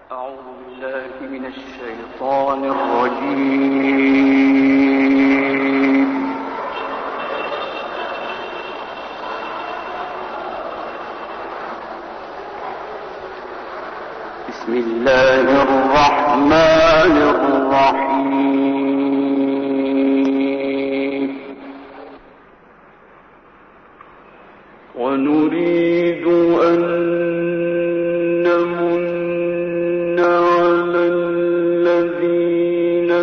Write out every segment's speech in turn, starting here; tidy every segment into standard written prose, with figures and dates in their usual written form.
أعوذ بالله من الشيطان الرجيم. بسم الله الرحمن الرحيم. ونريد أن نمن على الذين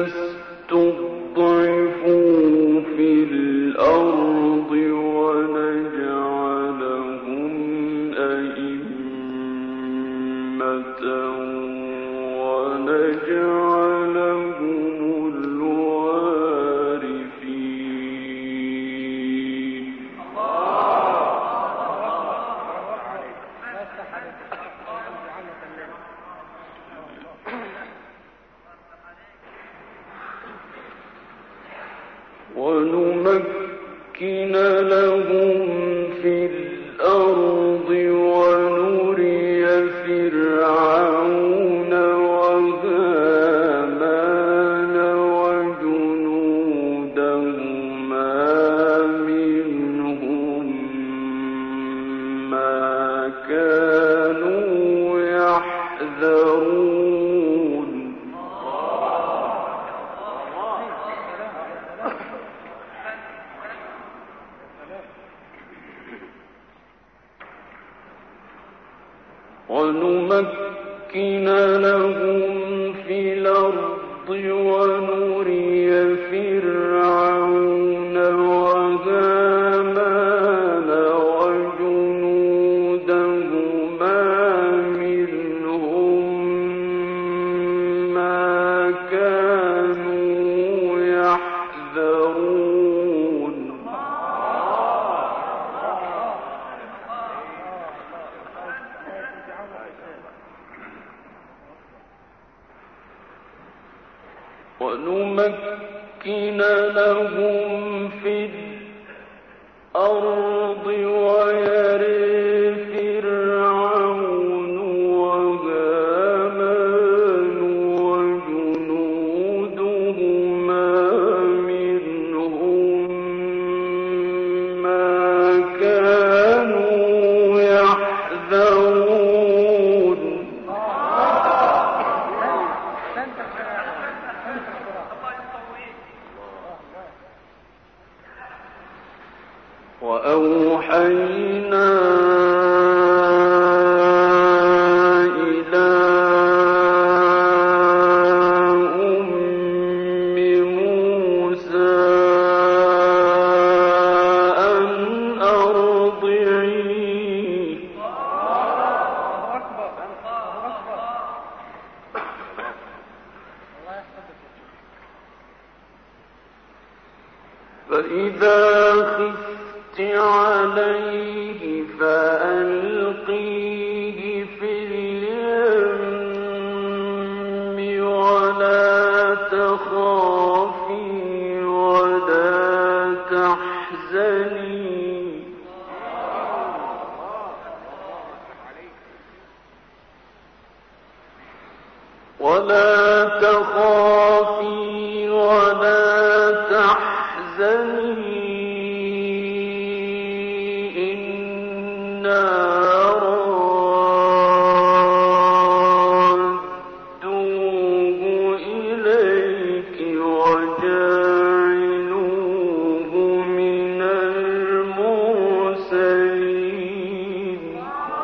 استضعفوا في الأرض ونجعلهم أئمة ونجعلهم الوارثين. ونمكن لهم في الأرض ونري فرعون وهامان وجنودهما منهم ما كانوا يحذرون. ونمكن لهم في الأرض ونري فرعون وهامان وجنودهما منهم ما كانوا يحذرون. ونمكن لهم في الأرض ويري فرعون وهامان وجنودهما منهم ما كانوا يحذرون. وأوحينا إلى أم موسى أن أرضعيه فإذا خفت عليه فألقيه في اليم ولا تخافي ولا تحزني إنا رادوه إليك وجاعلوه من المرسلين.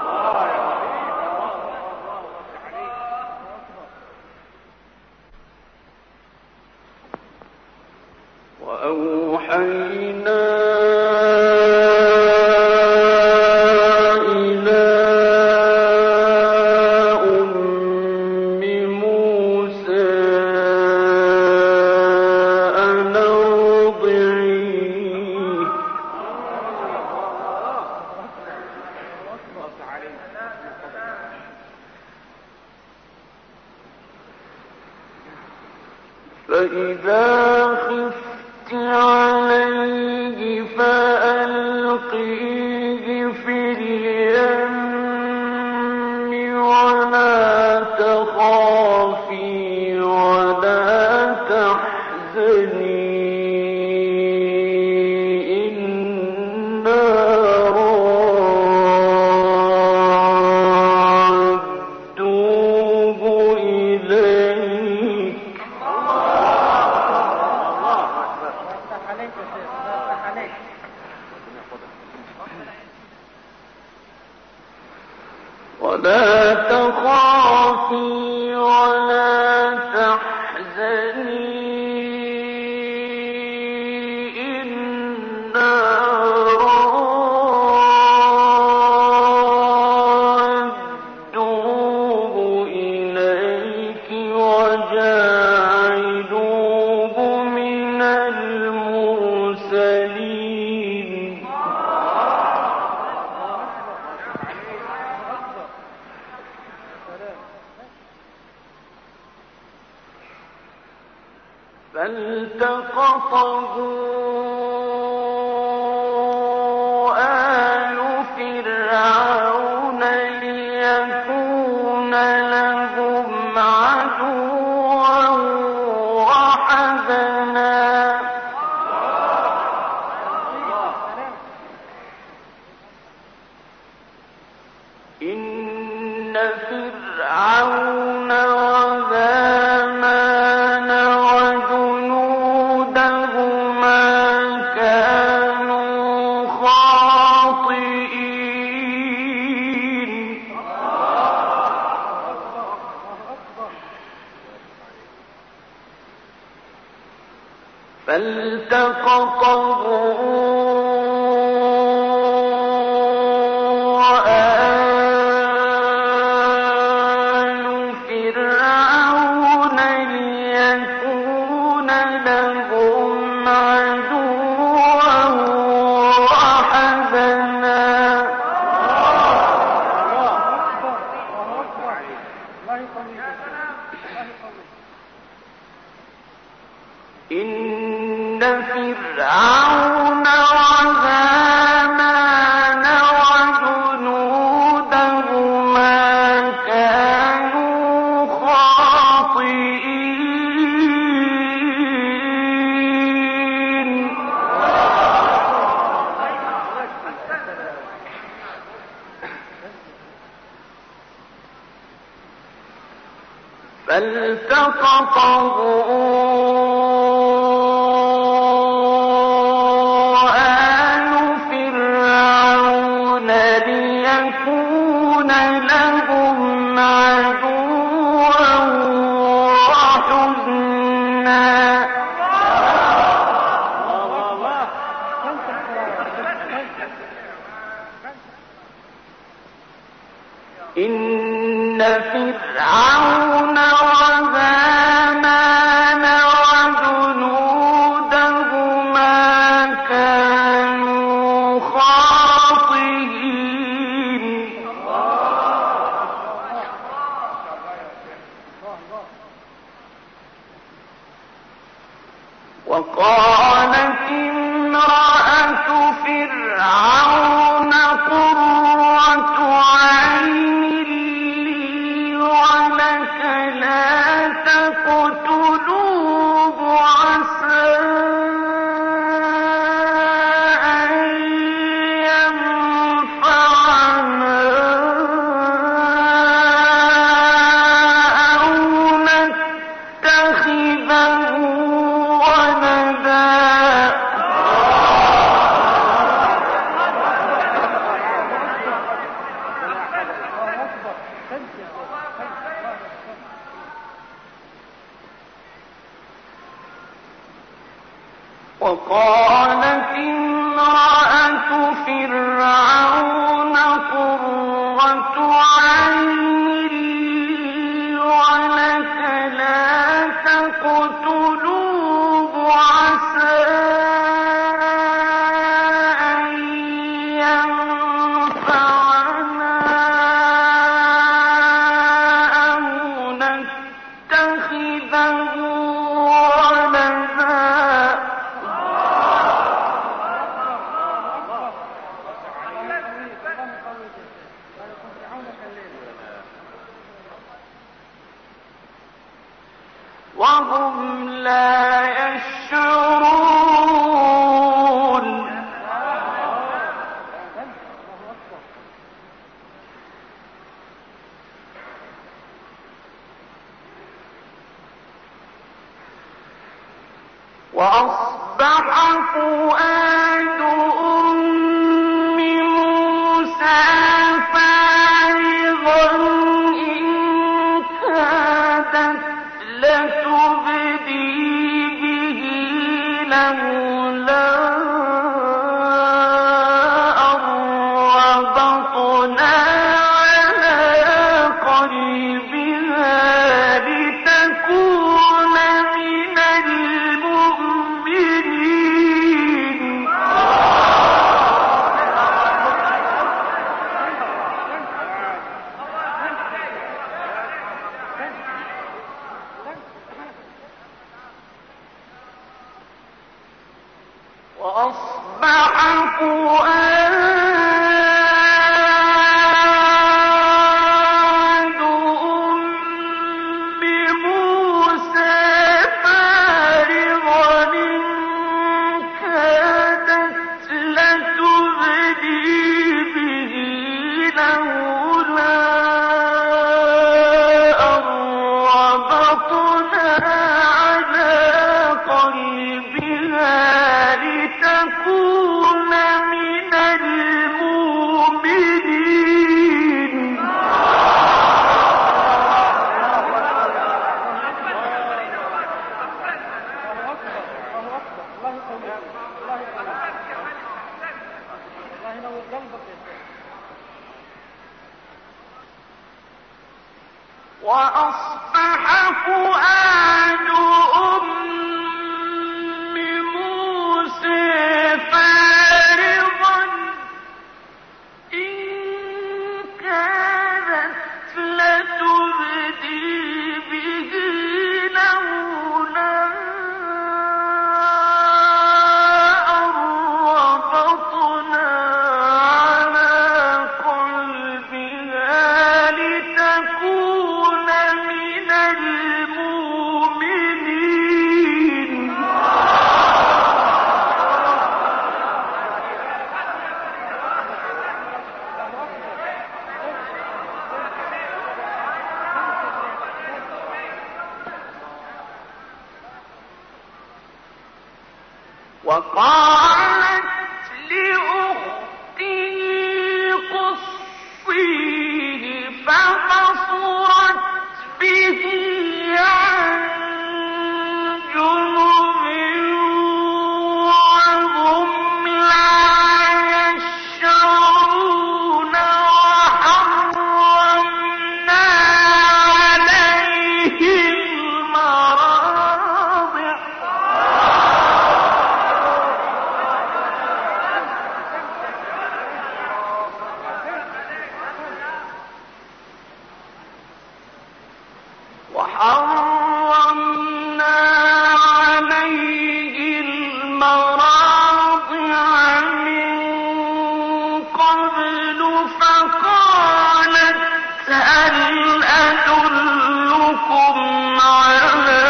وأوحينا إلى أم موسى أن أرضعيه فإذا خفت عليه فألقيه في اليم ولا تخافي فالتقطه آل فرعون ليكون لهم عدوا وحزنا إن فرعون وهامان وجنودهما كانوا خاطئين فالتقطه إن فرعون وهامان وجنودهما كانوا خاطئين فالتقطه إن فرعون وهامان وجنودهما كانوا خاطئين وقالت امرأة فرعون قرة عين لي ولك لا تقتلوه عسى أن ينفعنا أو نتخذه ولدا وقالت امرأة فرعون قرة عين لي ولك لا تقتلوه عسى أن ينفعنا أو نتخذه ولدا وهم لا يشعرون وأصبح فؤاد أم موسى فارغا إن كادت لتبدي به لولا أن ربطنا على قلبها لتكون من المؤمنين وأصبح فؤاد أم موسى فارغا إن كادت لتبدي به لولا أن ربطنا على قلبها لتكون من المؤمنين. وأصبح فؤاد أم موسى فارغا إن كادت لتبدي به لولا أن ربطنا على قلبها لتكون من المؤمنين. وقالت لأخته قصيه فبصرت به عن جنب وهم لا يشعرون وحرمنا عليه المراضع وحرمنا عليه المراضع من قبل فقالت هل أدلكم على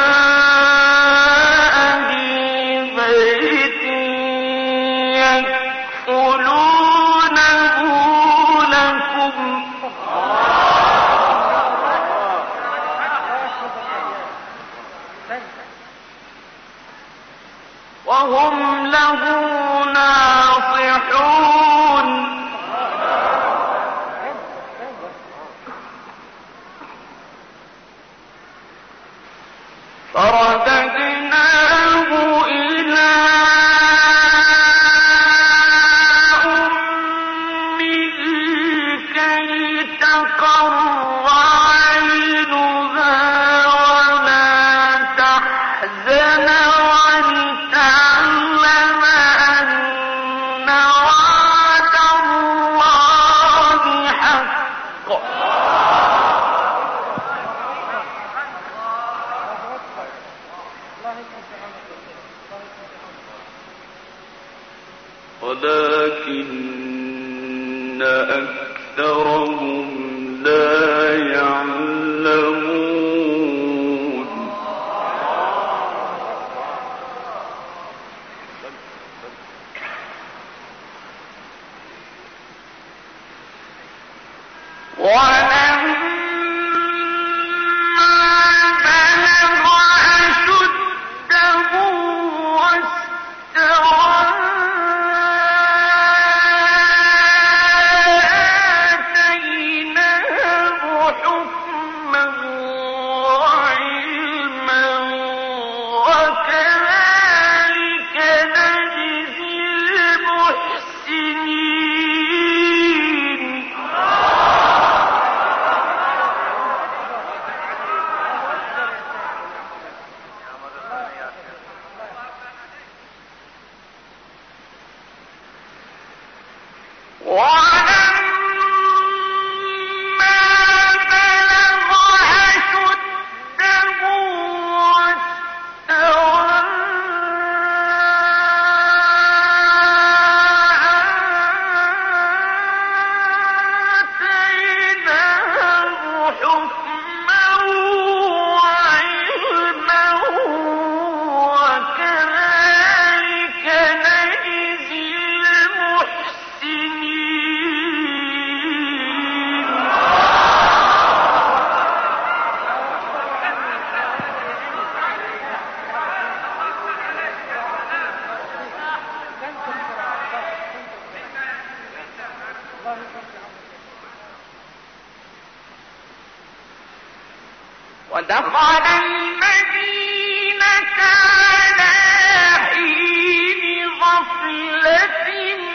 أهل بيت يكفلونه لكم وهم له ناصحون. فرددناه إلى أمه كي تقر عينها ولا تحزن ولتعلم أن وعد الله حق. ولكن أكثرهم لا يعلمون. ولما بلغ أشده واستوى آتيناه حكما ودخل المدينة على حين غفلة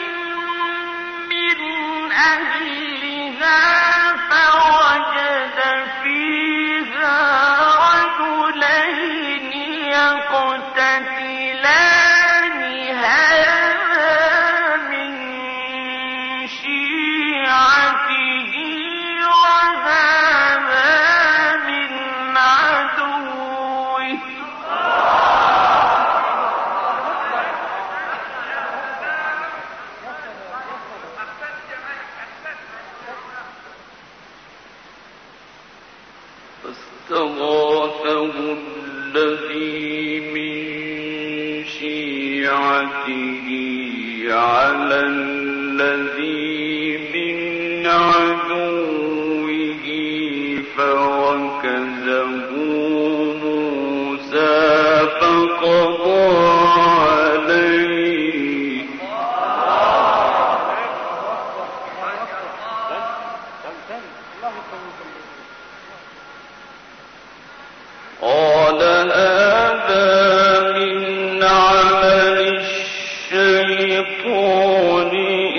من أهلها فوجد فيها رجلين يقتتلان هذا من شيعته وهذا من عدوه فاستغاثه الذي من شيعته على الذي من عدوه فوكزه موسى فقضى عليه قال هذا من عمل الشيطان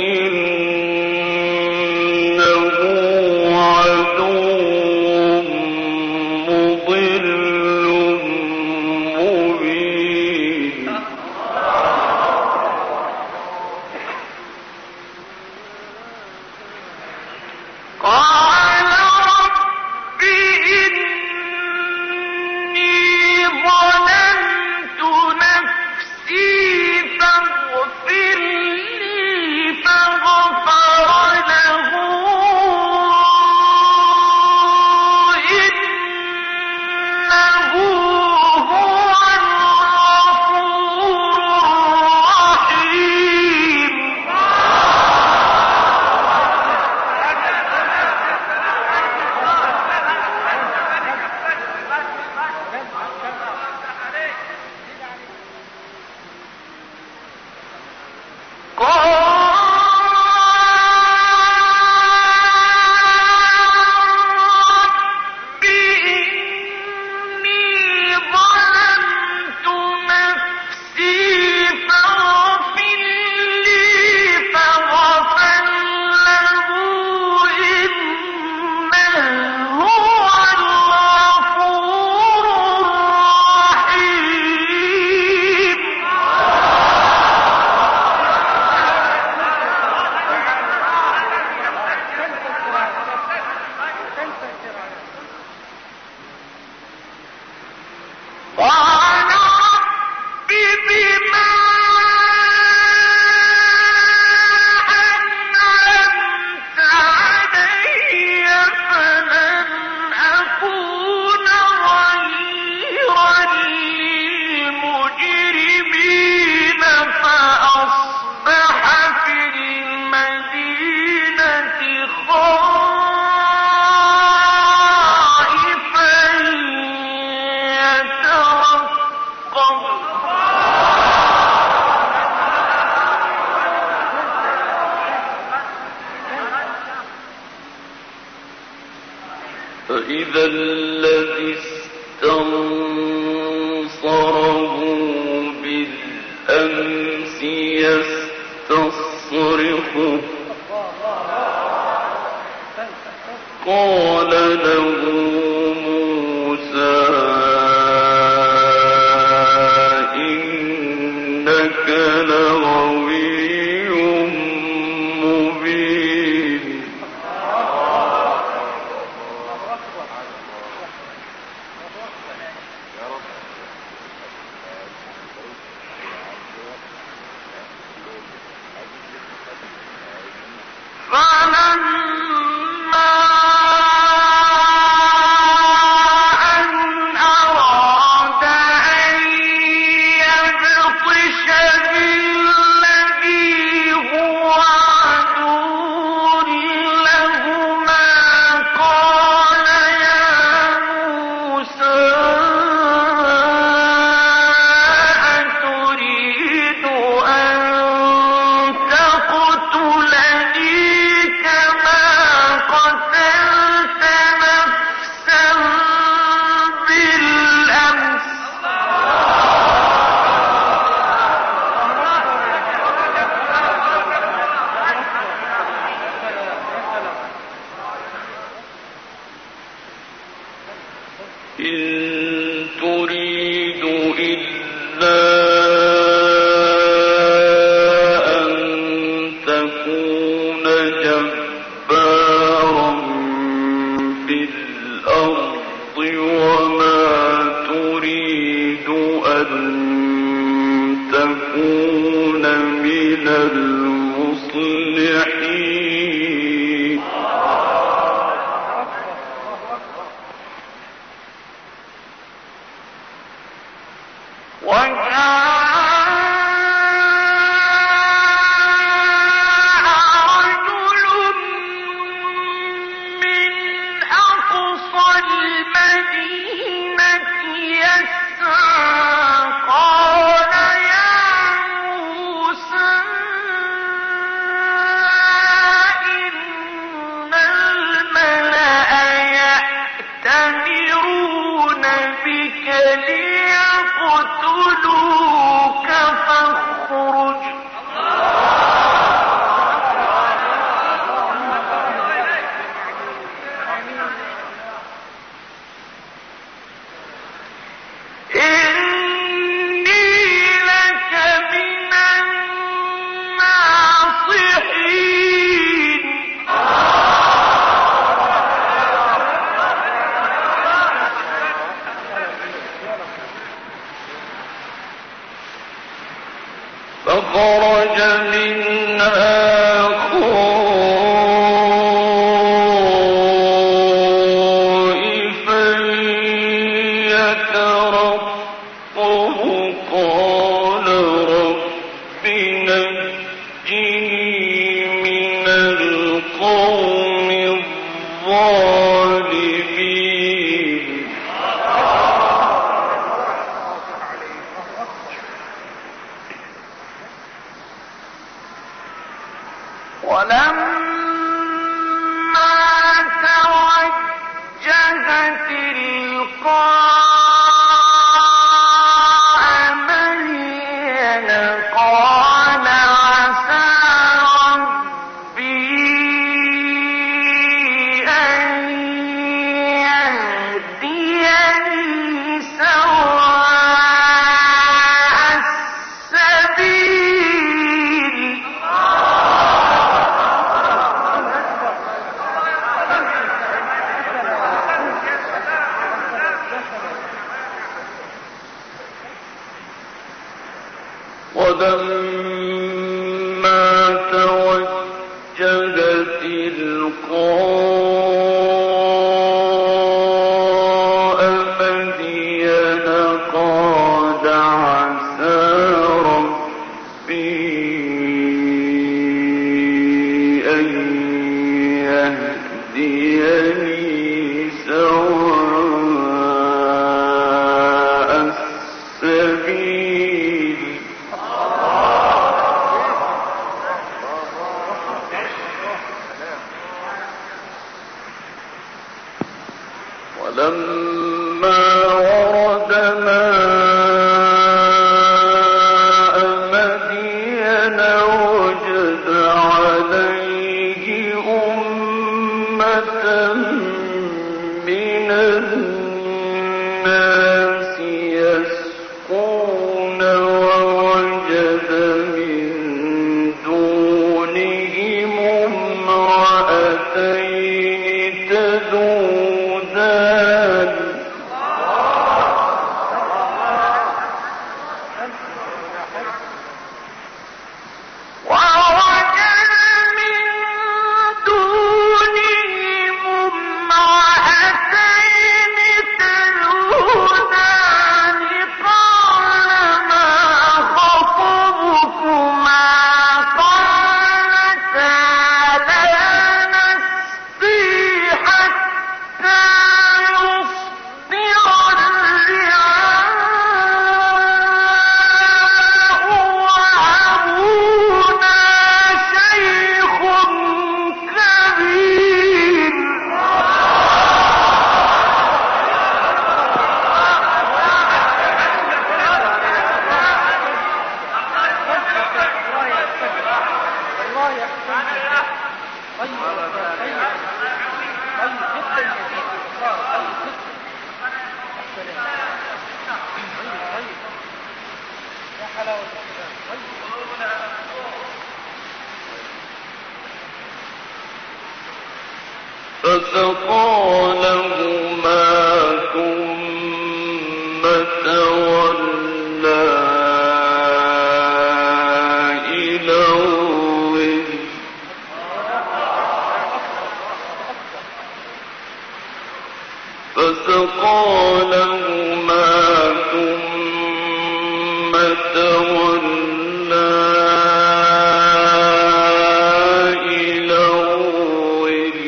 إنه عدو مضل مبين قال رب إني ظلمت نفسي فاغفر لي فغفر له إنه هو الغفور الرحيم رب إني ظلمت نفسي فاغفر لي فغفر له إنه هو الغفور الرحيم قال رب بما أنعمت علي فلن أكون ظهيرا للمجرمين فأصبح في المدينة خائفا يترقب فإذا الذي استنصره بالأمس يستصرخه قال له موسى إنك لغوي مبين تريد إلا أن تكون جبارا في الأرض وما تريد أن تكون من المصلحين ليقتلوك فاخرج إني لك من الناصحين فخرج منها خائفا يترقب قال رب نجني من القوم الظالمين ولما توجه تلقاء مدين قال عسى ربي أن يهديني سواء السبيل ولما توجه تلقاء مدين قال عسى ربي أن يهديني سواء السبيل ولما ورد ماء مدين وجد عليه أمة من الناس يسقون ووجد من دونهم امرأتين تذودان فسقى لهما ثم تولى إلى الظل فسقى لهما ثم تولى إلى الظل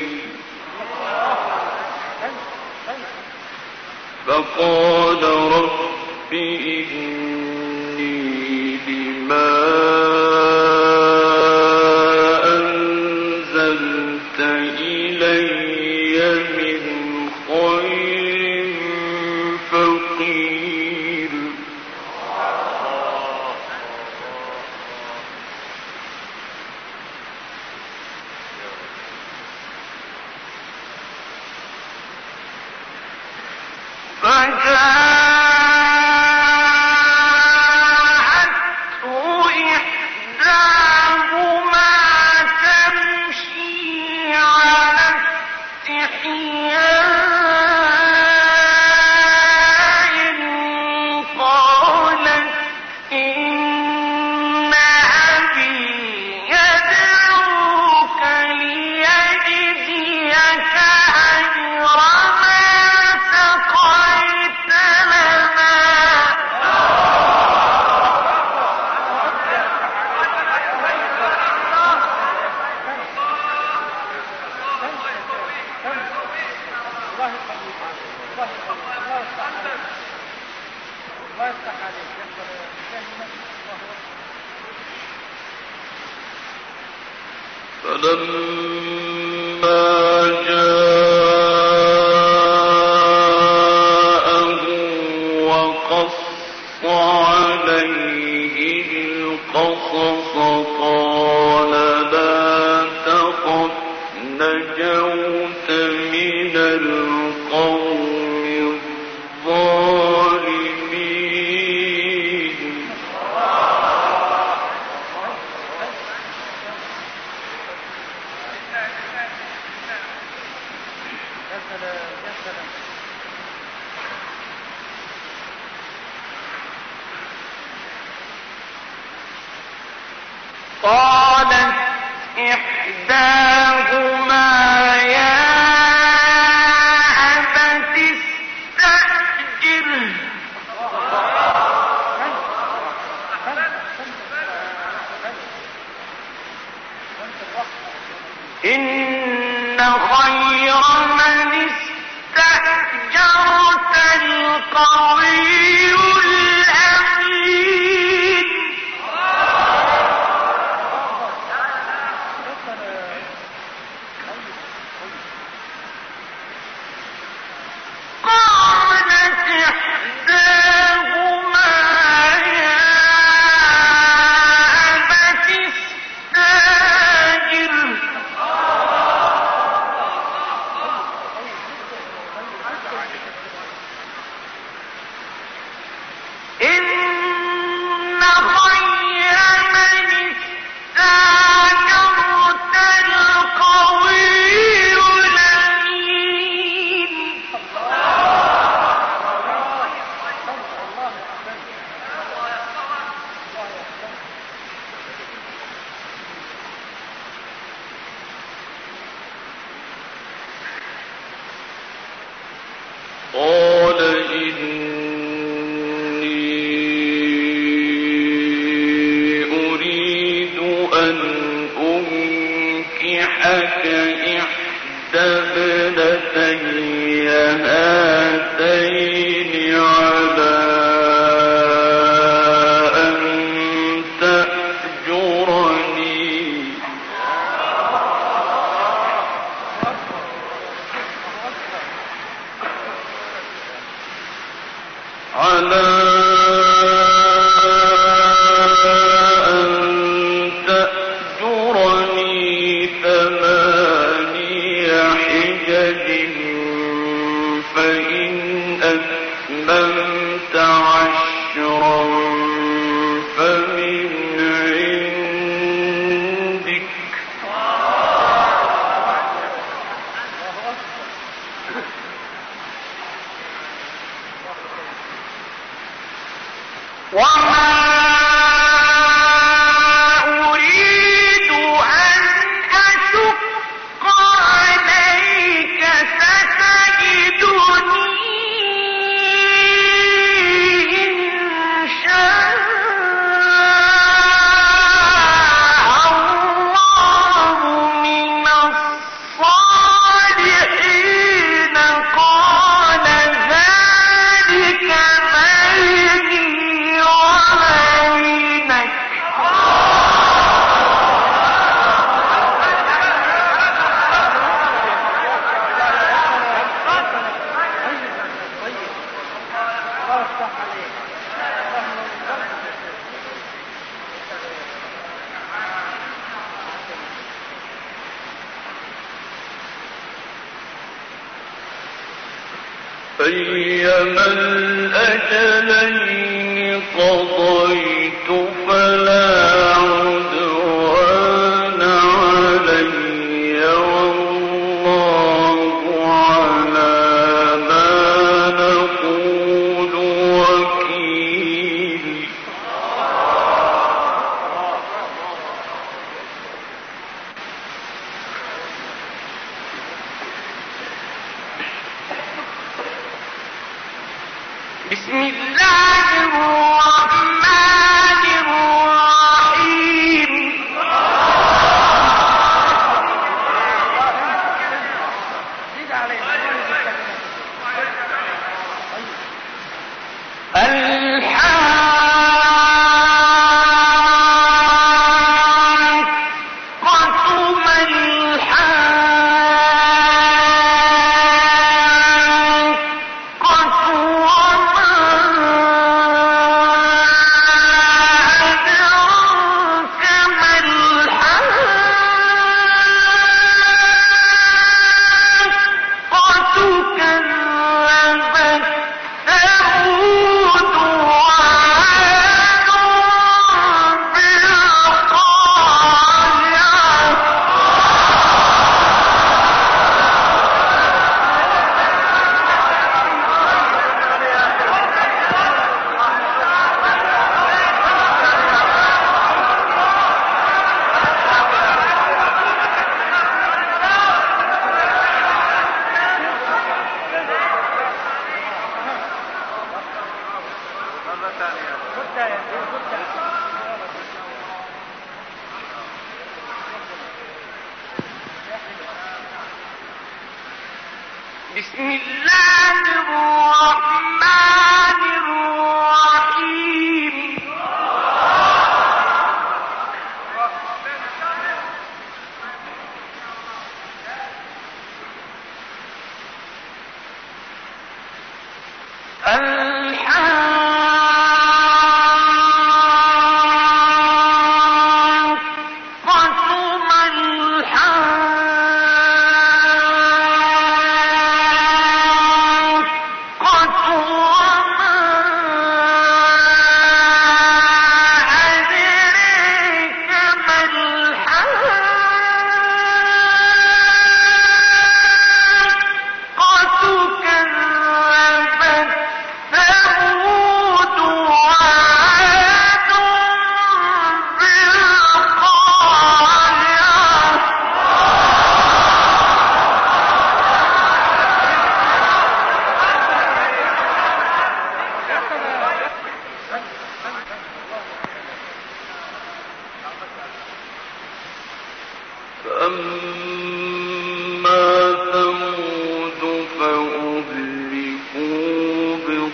فقال رب إني لما أنزلت إلي من خير فقير فجاءته إحداهما تمشي على استحياء قالت إن أبي يدعوك ليجزيك أجر ما سقيت لنا فلما جاءه وقص عليه القصص قال لا تخف نجوت من القوم الظالمين قالت إحداهما يا أبت استأجره إن خير من استأجرت القوي الأمين قالت إحداهما يا أبت استأجره إن خير من استأجرت القوي الأمين قال إني أريد أن أنكحك إحدى ابنتي هاتين على أن تأجرني على أن تأجرني 8 حجج فإن أتممت 10 أيما الأجلين قضيت فلا عدوان علي والله على ما نقول وكيل. بسم الله الرحمن الرحيم. بسم الله الرحمن الرحيم. فأما ثمود فأهلكوا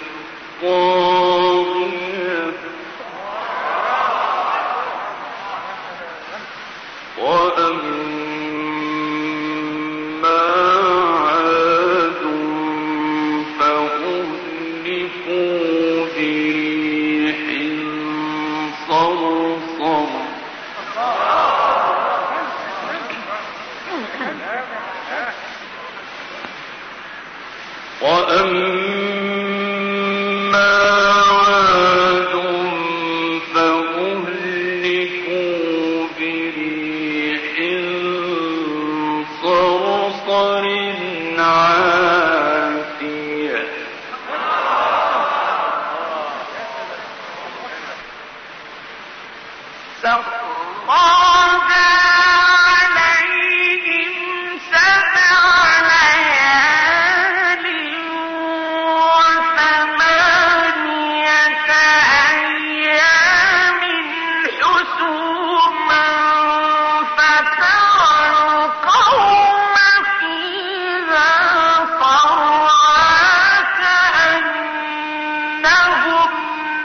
بالطاغية وأما عاد فأهلكوا بريح صرصر وأما عاد فأهلكوا بريح صرصر عاتية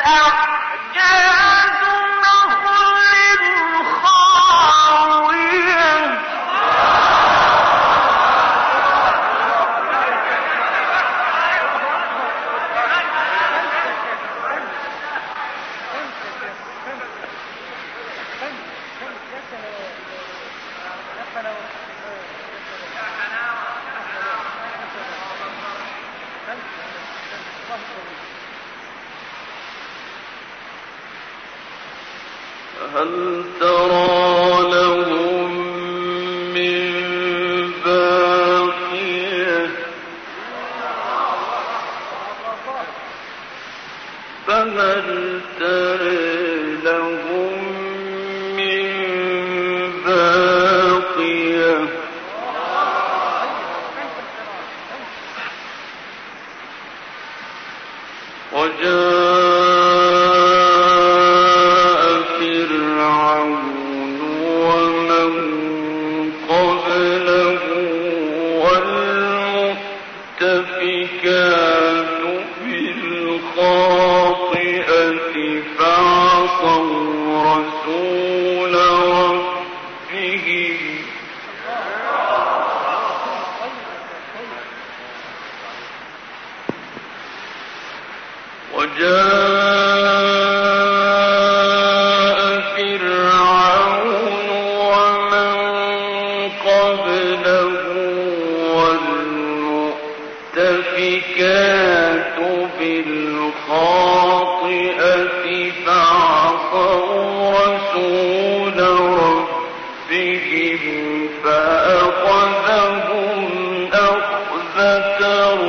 هل ترى لهم من باقية فهل ترى لهم من باقية والمؤتفكات بالخاطئة فعصوا رسول ربهم فأخذهم أخذة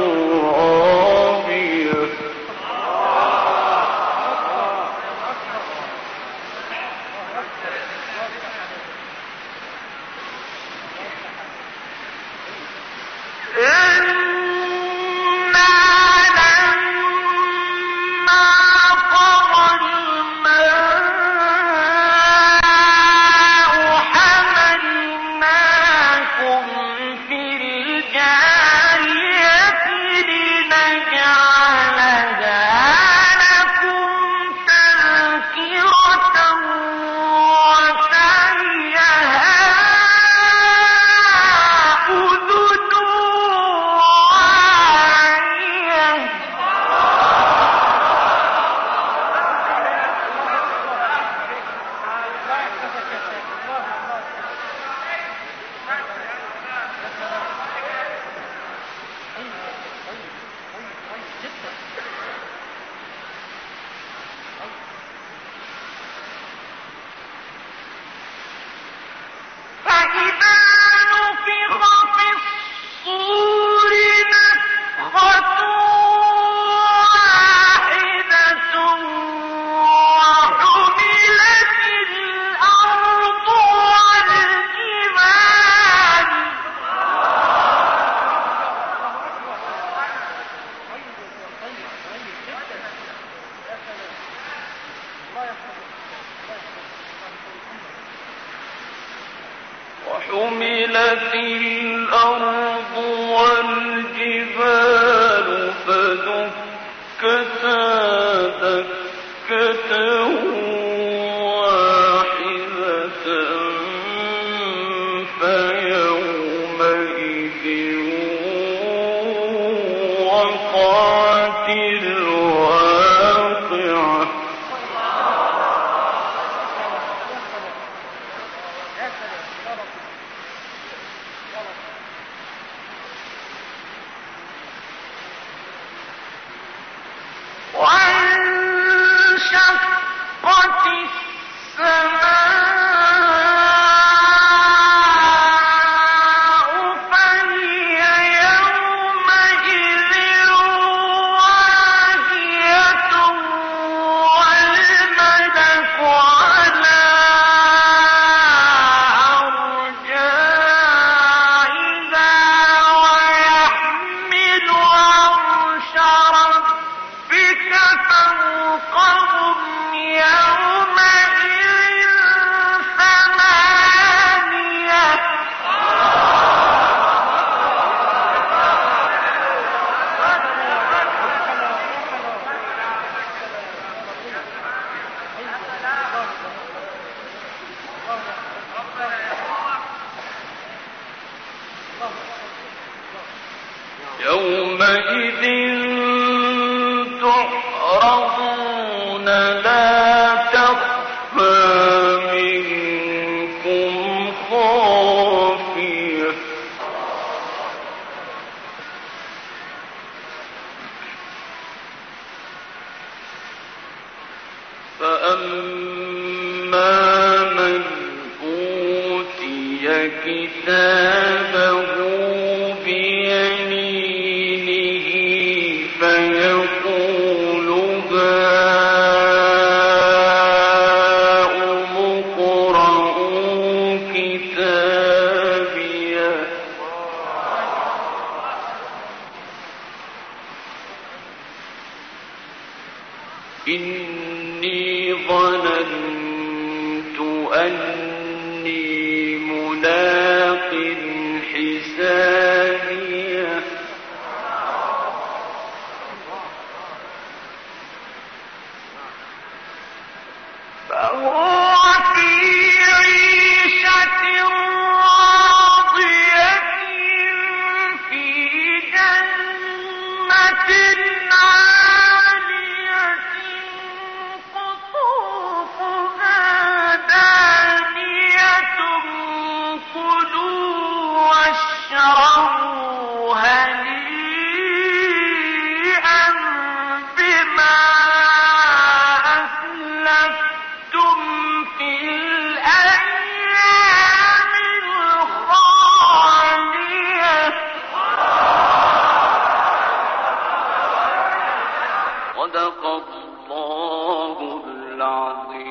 رابية وحملت الأرض والجبال فدكتا دكة واحدة فيومئذ وقعت الواقعة وانشقت توعظون لا تخفى منكم خافية فأما من أوتي كتابه بيمينه فيقول هاؤم اقرءوا كتابيه إني ظننت أني ملاق حسابيه فهو في عيشة راضية في جنة عالية قطوفها دانية كلوا واشربوا هنيئا بما أسلفتم في الأيام الخالية صدق الله العظيم.